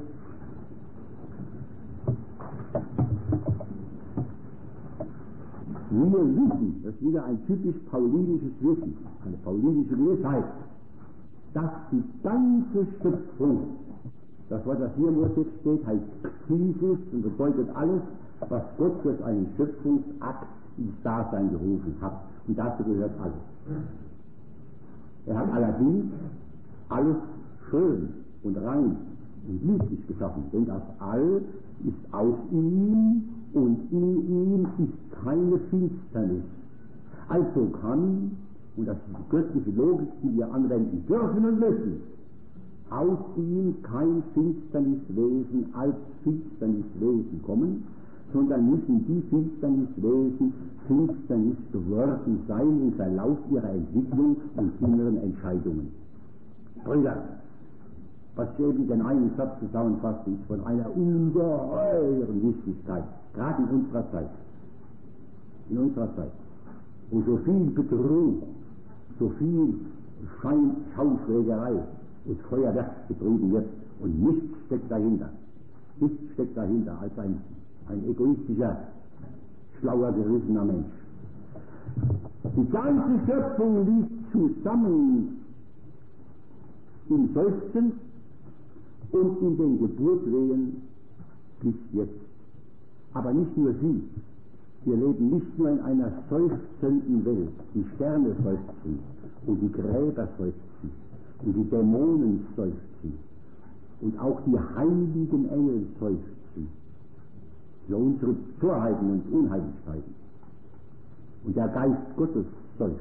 S1: wir wissen, das ist wieder ein typisch paulinisches Wissen, eine paulinische Gewissheit, dass die ganze Schöpfung, das Wort, das hier im Urtext steht, heißt Psychus und bedeutet alles, was Gott durch einen Schöpfungsakt ins Dasein gerufen hat. Und dazu gehört alles. Er hat allerdings alles schön und rein und lieblich geschaffen, denn das All ist aus ihm und in ihm ist keine Finsternis. Also kann, und das ist die göttliche Logik, die wir anwenden dürfen und müssen, aus ihm kein Finsterniswesen als Finsterniswesen kommen, sondern müssen die Finsterniswesen Finsternis geworden sein im Verlauf ihrer Entwicklung und inneren Entscheidungen. Brüder, was ich eben den einen Satz zusammenfasst, ist von einer ungeheuren Wichtigkeit, gerade in unserer Zeit. In unserer Zeit, wo so viel Betrug, so viel Schein, Schauschlägerei und Feuerwerk betrieben wird und nichts steckt dahinter. Nichts steckt dahinter als ein, ein egoistischer, schlauer, gerissener Mensch. Die ganze Schöpfung liegt zusammen im Seufzen und in den Geburtswehen bis jetzt. Aber nicht nur sie. Wir leben nicht nur in einer seufzenden Welt. Die Sterne seufzen und die Gräber seufzen und die Dämonen seufzen und auch die heiligen Engel seufzen für unsere Torheiten und Unheiligkeiten. Und der Geist Gottes seufzt.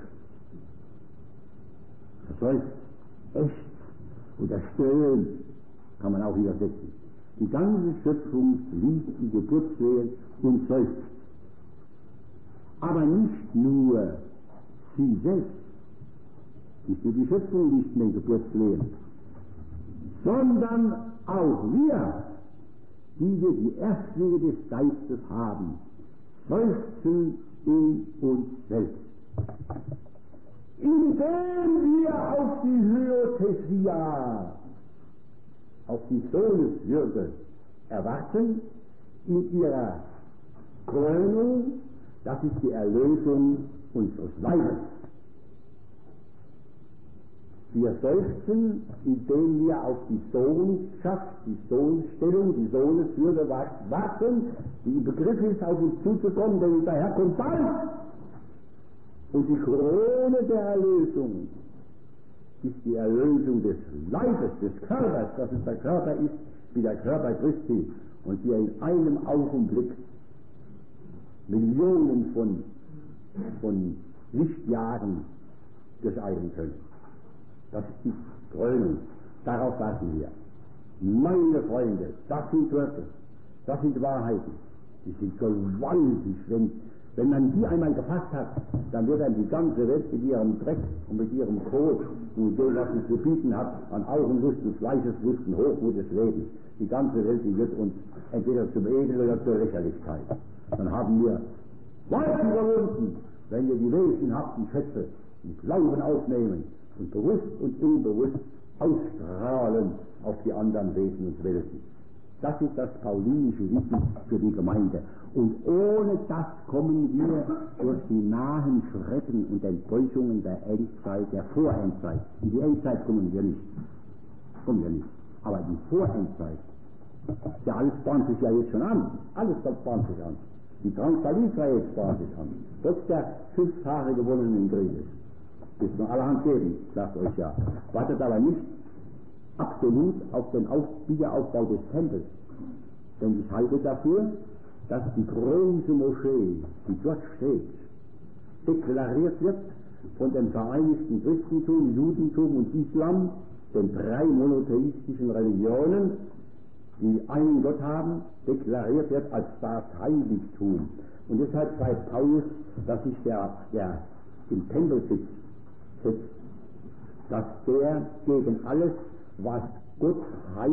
S1: Er seufzt echt und er stöhnt, kann man auch übersetzen. Die ganze Schöpfung liebt die Geburtswehen und seufzt. Aber nicht nur sie selbst, nicht nur die Schöpfung liebt den Geburtswehen, sondern auch wir, die wir die Erstlinge des Geistes haben, seufzen in uns selbst. Indem wir auf die Hyothesia, auf die Sohneswürde erwarten, in ihrer Krönung, das ist die Erlösung unseres Leibes. Wir seufzen, indem wir auf die Sohnschaft, die Sohnstellung, die Sohneswürde warten, die im Begriff ist, auf uns zuzukommen, denn der Herr kommt bald. Und die Krone der Erlösung ist die Erlösung des Leibes, des Körpers, dass es der Körper ist, wie der Körper Christi, und wir in einem Augenblick Millionen von, von Lichtjahren durcheilen können. Das ist die Krönung. Darauf warten wir. Meine Freunde, das sind Worte, das sind Wahrheiten. Die sind gewaltig. Wenn, wenn man die einmal gefasst hat, dann wird dann die ganze Welt mit ihrem Dreck und mit ihrem Tod und dem, was es zu bieten hat, an Augenlust und Fleischeslust und Hochmut des Lebens. Die ganze Welt, die wird uns entweder zum Ekel oder zur Lächerlichkeit. Dann haben wir weit überwunden, wenn wir die wesenhaften Schätze im Glauben aufnehmen und bewusst und unbewusst ausstrahlen auf die anderen Wesen und Welten. Das ist das paulinische Wissen für die Gemeinde. Und ohne das kommen wir durch die nahen Schrecken und Enttäuschungen der Endzeit, der Vorendzeit. In die Endzeit kommen wir nicht. Kommen wir nicht. Aber die Vorendzeit, ja, alles bahnt sich ja jetzt schon an. Alles bahnt sich an. Die Drangsal Israels bahnt sich an. Trotz der fünf Tage gewonnenen Krieges. Das ist noch allerhand geben, sagt euch ja. Wartet aber nicht absolut auf den auf Wiederaufbau des Tempels. Denn ich halte dafür, dass die große Moschee, die dort steht, deklariert wird von dem vereinigten Christentum, Judentum und Islam, den drei monotheistischen Religionen, die einen Gott haben, deklariert wird als das Heiligtum. Und deshalb sagt Paulus, dass sich der, der im Tempel sitzt, sitzt, dass der gegen alles, was Gott heißt,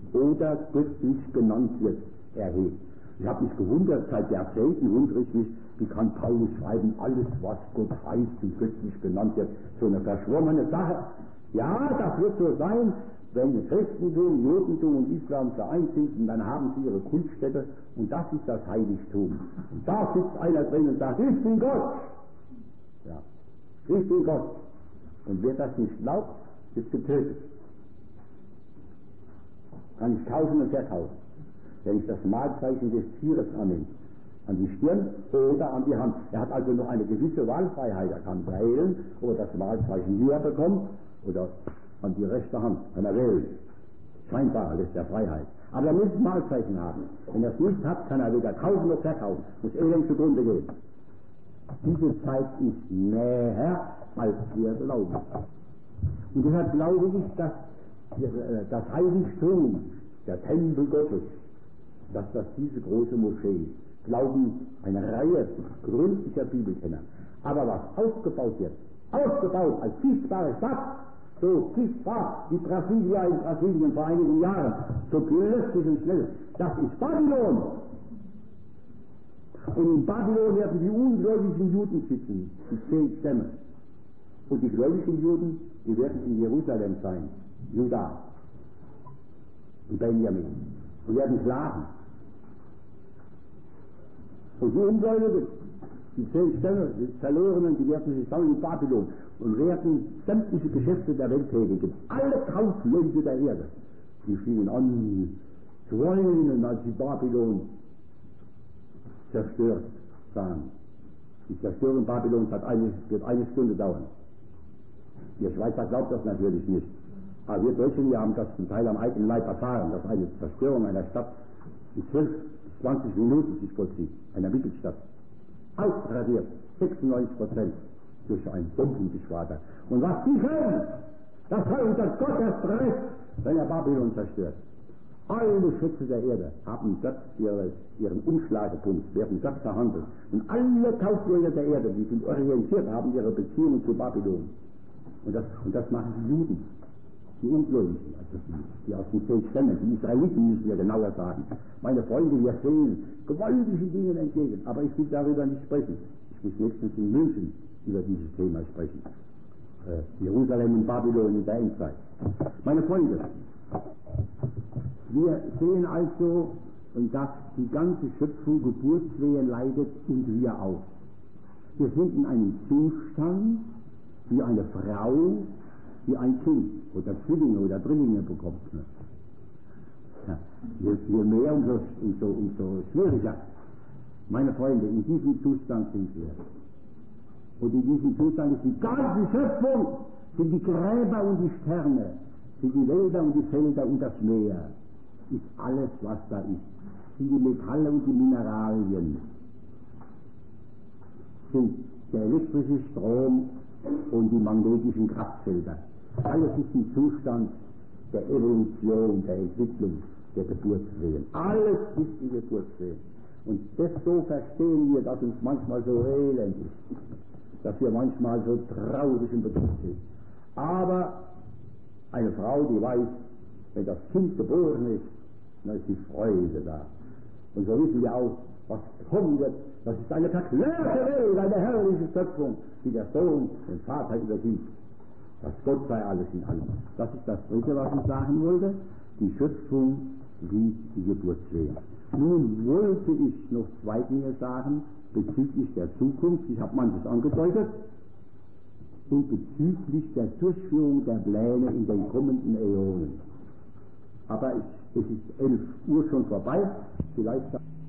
S1: oder göttlich genannt wird, erhebt. Ich habe mich gewundert, seit Jahrzehnten wundere ich mich, wie kann Paulus schreiben, alles was Gott heißt und göttlich genannt wird, so eine verschwommene Sache. Ja, das wird so sein, wenn Christentum, Judentum und Islam vereint sind, und dann haben sie ihre Kultstätte, und das ist das Heiligtum. Und da sitzt einer drin und sagt, ich bin Gott. Ja, ich bin Gott. Und wer das nicht glaubt, ist getötet. Kann ich kaufen und verkaufen. Wenn ich das Mahlzeichen des Tieres annehme, an die Stirn oder an die Hand. Er hat also noch eine gewisse Wahlfreiheit. Er kann wählen, ob er das Mahlzeichen hier bekommt oder an die rechte Hand. Kann er wählen. Scheinbar lässt er Freiheit. Aber er muss ein Mahlzeichen haben. Wenn er es nicht hat, kann er weder kaufen noch verkaufen. Muss elend zugrunde gehen. Diese Zeit ist näher, als wir glauben. Und deshalb glaube ich, dass das Heiligtum, der Tempel Gottes, dass das diese große Moschee ist, glauben eine Reihe gründlicher Bibelkenner. Aber was aufgebaut wird, aufgebaut als sichtbare Stadt, so sichtbar wie Brasilia in Brasilien vor einigen Jahren, so plötzlich und schnell, das ist Babylon. Und in Babylon werden die ungläubigen Juden sitzen, die zehn Stämme. Und die gläubigen Juden, die werden in Jerusalem sein, Juda und Benjamin, und werden klagen. Und die Ungläubigen, die zehn Stämme, die Verlorenen, die werden sich sammeln in Babylon und werden sämtliche Geschäfte der Welt tätigen. Alle Kaufleute der Erde, die fingen an zu weinen, als sie Babylon zerstört sahen. Die Zerstörung Babylons hat eine, wird eine Stunde dauern. Ihr Schweizer glaubt das natürlich nicht. Aber wir Deutschen, wir haben das zum Teil am eigenen Leib erfahren, dass eine Zerstörung einer Stadt in zwölf bis zwanzig Minuten sich vollzieht, einer Mittelstadt. Ausradiert, sechsundneunzig Prozent durch ein Bombengeschwader. Und was die können, das soll unter Gott erst recht, wenn er Babylon zerstört. Alle Schätze der Erde haben dort ihre, ihren Umschlagepunkt, werden dort verhandelt. Und alle Kaufleute der Erde, die sind orientiert, haben ihre Beziehungen zu Babylon. Und das, und das machen die Juden, die Ungläubigen, also die, die aus den zehn Stämmen, die Israeliten müssen wir genauer sagen. Meine Freunde, wir sehen gewaltige Dinge entgegen, aber ich will darüber nicht sprechen. Ich muss nächstens in München über dieses Thema sprechen. Äh, Jerusalem und Babylon in der Endzeit. Meine Freunde, wir sehen also, dass die ganze Schöpfung Geburtswehen leidet und wir auch. Wir sind in einem Zustand, wie eine Frau, die ein Kind oder Zwillinge oder Drillinge bekommt. Ja, je, je mehr, umso, umso, umso schwieriger. Meine Freunde, in diesem Zustand sind wir. Und in diesem Zustand ist die ganze Schöpfung, sind die Gräber und die Sterne, sind die Wälder und die Felder und das Meer, ist alles, was da ist. Sind die Metalle und die Mineralien, sind der elektrische Strom und die magnetischen Kraftfelder. Alles ist im Zustand der Evolution, der Entwicklung, der Geburtswehen. Alles ist die Geburtswehen. Und das so verstehen wir, dass uns manchmal so elend ist, dass wir manchmal so traurig und bedrückt sind. Aber eine Frau, die weiß, wenn das Kind geboren ist, dann ist die Freude da. Und so wissen wir auch, was kommen wird. Das ist eine verklärte Welt, eine herrliche Schöpfung, die der Sohn den Vater übergibt. Dass Gott sei alles in allem. Das ist das Dritte, was ich sagen wollte. Die Schöpfung wie die Geburtswehen. Nun wollte ich noch zwei Dinge sagen bezüglich der Zukunft. Ich habe manches angedeutet. Und bezüglich der Durchführung der Pläne in den kommenden Äonen. Aber ich, es ist elf Uhr schon vorbei. Vielleicht